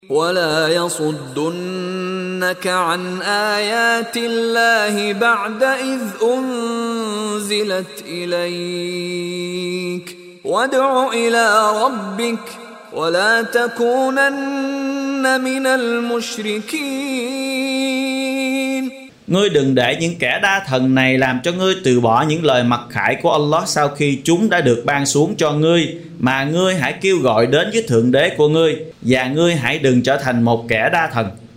ولا يصدنك عن آيات الله بعد إذ أنزلت إليك وادع إلى ربك ولا تكونن من المشركين. Ngươi đừng để những kẻ đa thần này làm cho ngươi từ bỏ những lời mặc khải của Allah sau khi chúng đã được ban xuống cho ngươi, mà ngươi hãy kêu gọi đến với Thượng Đế của ngươi, và ngươi hãy đừng trở thành một kẻ đa thần.